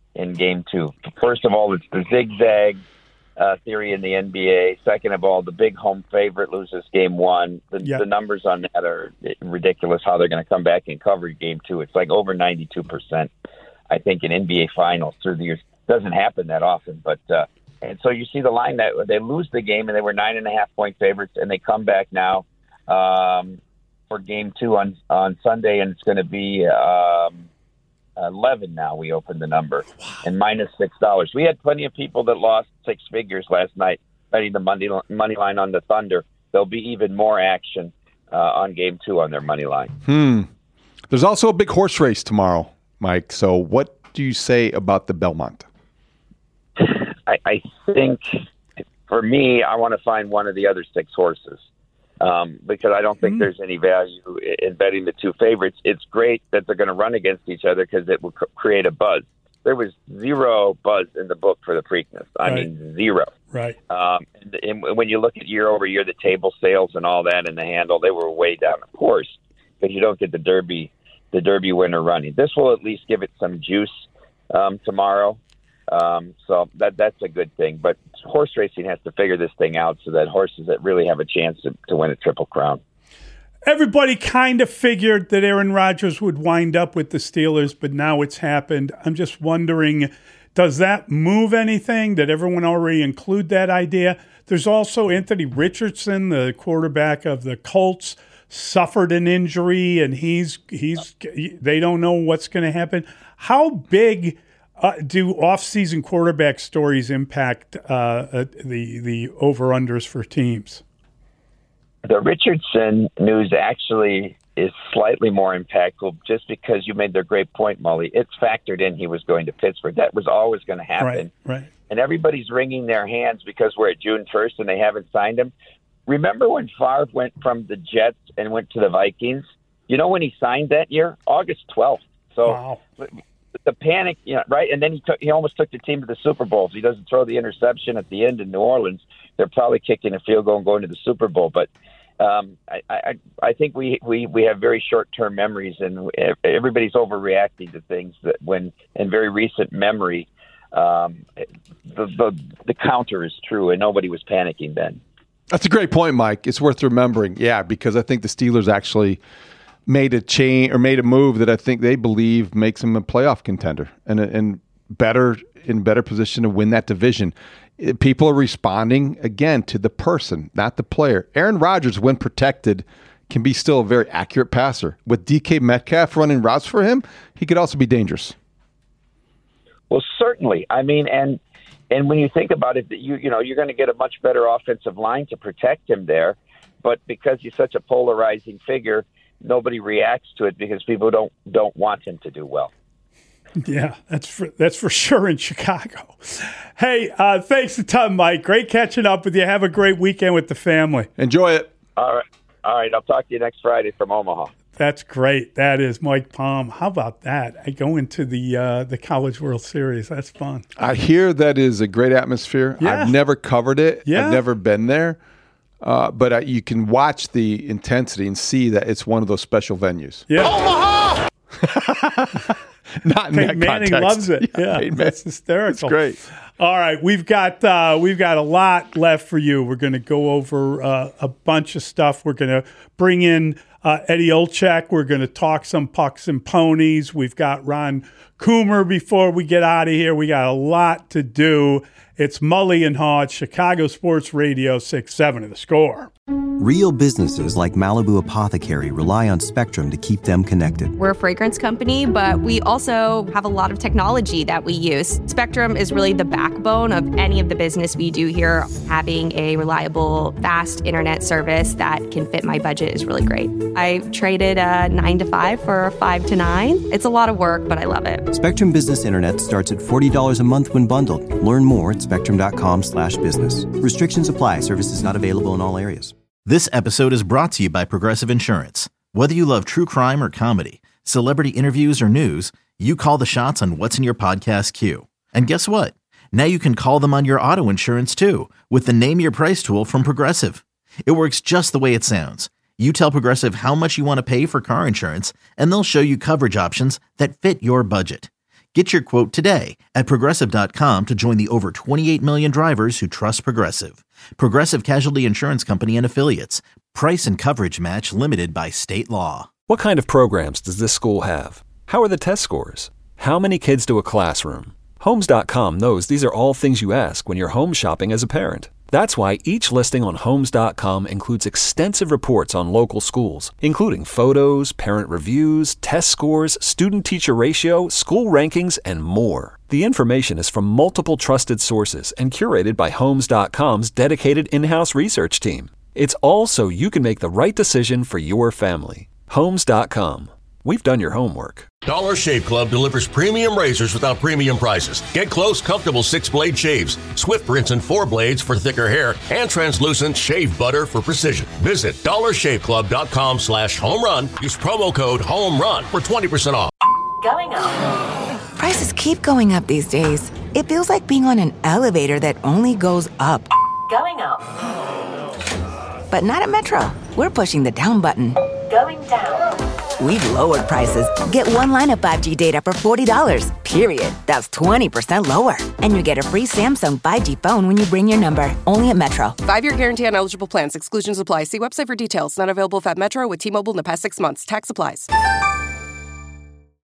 in game two. First of all, it's the zigzag uh, theory in the N B A. Second of all, the big home favorite loses game one. The, yeah. the numbers on that are ridiculous, how they're going to come back and cover game two. It's like over ninety-two percent, I think, in N B A finals through the years. Doesn't happen that often, but uh, and so you see the line that they lose the game and they were nine and a half point favorites, and they come back now um, for game two on on Sunday, and it's going to be um, eleven now. We opened the number and minus six dollars. We had plenty of people that lost six figures last night betting the money money line on the Thunder. There'll be even more action uh, on game two on their money line. Hmm. There's also a big horse race tomorrow, Mike. So what do you say about the Belmont? I, I think, for me, I want to find one of the other six horses um, because I don't think mm-hmm. there's any value in betting the two favorites. It's great that they're going to run against each other because it will create a buzz. There was zero buzz in the book for the Preakness. I right. mean, zero. Right. Um, and, and when you look at year over year, the table sales and all that and the handle, they were way down, of course, because you don't get the Derby, the Derby winner running. This will at least give it some juice um, tomorrow. Um, so that that's a good thing. But horse racing has to figure this thing out so that horses that really have a chance to, to win a Triple Crown. Everybody kind of figured that Aaron Rodgers would wind up with the Steelers, but now it's happened. I'm just wondering, does that move anything? Did everyone already include that idea? There's also Anthony Richardson, the quarterback of the Colts, suffered an injury, and he's he's they don't know what's going to happen. How big Uh, do off-season quarterback stories impact uh, uh, the the over-unders for teams? The Richardson news actually is slightly more impactful just because you made the great point, Mully. It's factored in he was going to Pittsburgh. That was always going to happen. Right, right. And everybody's wringing their hands because we're at June first and they haven't signed him. Remember when Favre went from the Jets and went to the Vikings? You know when he signed that year? August twelfth. So. Wow. The panic, you know, right? And then he took, he almost took the team to the Super Bowl. If he doesn't throw the interception at the end in New Orleans, they're probably kicking a field goal and going to the Super Bowl. But um, I, I, I think we, we, we have very short-term memories, and everybody's overreacting to things that when in very recent memory, um, the, the the counter is true, and nobody was panicking then. That's a great point, Mike. It's worth remembering, yeah, because I think the Steelers actually made a change or made a move that I think they believe makes them a playoff contender and and better in better position to win that division. People are responding again to the person, not the player. Aaron Rodgers, when protected, can be still a very accurate passer. With D K Metcalf running routes for him, he could also be dangerous. Well, certainly. I mean, and and when you think about it, that you you know you're going to get a much better offensive line to protect him there, but because he's such a polarizing figure, nobody reacts to it because people don't don't want him to do well. Yeah, that's for, that's for sure in Chicago. Hey, uh, thanks a ton, Mike. Great catching up with you. Have a great weekend with the family. Enjoy it. All right. All right. I'll talk to you next Friday from Omaha. That's great. That is Mike Palm. How about that? I go into the uh, the College World Series. That's fun. I hear that is a great atmosphere. Yeah. I've never covered it. Yeah. I've never been there. Uh, but uh, you can watch the intensity and see that it's one of those special venues. Yeah. Omaha! Not in Peyton that Manning context. loves it. Yeah, Yeah, that's hysterical. It's great. All right, we've got uh, we've got a lot left for you. We're going to go over uh, a bunch of stuff. We're going to bring in uh, Eddie Olczyk. We're going to talk some pucks and ponies. We've got Ron Coomer before we get out of here. We got a lot to do. It's Mully and Haw at Chicago Sports Radio six seven of The Score. Real businesses like Malibu Apothecary rely on Spectrum to keep them connected. We're a fragrance company, but we also have a lot of technology that we use. Spectrum is really the backbone of any of the business we do here. Having a reliable, fast internet service that can fit my budget is really great. I traded a nine to five for a five to nine. It's a lot of work, but I love it. Spectrum Business Internet starts at forty dollars a month when bundled. Learn more at spectrum.com slash business. Restrictions apply. Services not available in all areas. This episode is brought to you by Progressive Insurance. Whether you love true crime or comedy, celebrity interviews or news, you call the shots on what's in your podcast queue. And guess what? Now you can call them on your auto insurance too with the Name Your Price tool from Progressive. It works just the way it sounds. You tell Progressive how much you want to pay for car insurance, and they'll show you coverage options that fit your budget. Get your quote today at Progressive dot com to join the over twenty-eight million drivers who trust Progressive. Progressive Casualty Insurance Company and Affiliates. Price and coverage match limited by state law. What kind of programs does this school have? How are the test scores? How many kids do a classroom? Homes dot com knows these are all things you ask when you're home shopping as a parent. That's why each listing on Homes dot com includes extensive reports on local schools, including photos, parent reviews, test scores, student-teacher ratio, school rankings, and more. The information is from multiple trusted sources and curated by Homes dot com's dedicated in-house research team. It's all so you can make the right decision for your family. Homes dot com. We've done your homework. Dollar Shave Club delivers premium razors without premium prices. Get close, comfortable six-blade shaves, Swift rinse and four blades for thicker hair, and translucent shave butter for precision. Visit dollar shave club dot com slash home run. Use promo code HOMERUN for twenty percent off. Going up. Prices keep going up these days. It feels like being on an elevator that only goes up. Going up. But not at Metro. We're pushing the down button. Going down. We've lowered prices. Get one line of five G data for forty dollars, period. That's twenty percent lower. And you get a free Samsung five G phone when you bring your number. Only at Metro. Five-year guarantee on eligible plans. Exclusions apply. See website for details. Not available if at Metro with T-Mobile in the past six months. Tax applies.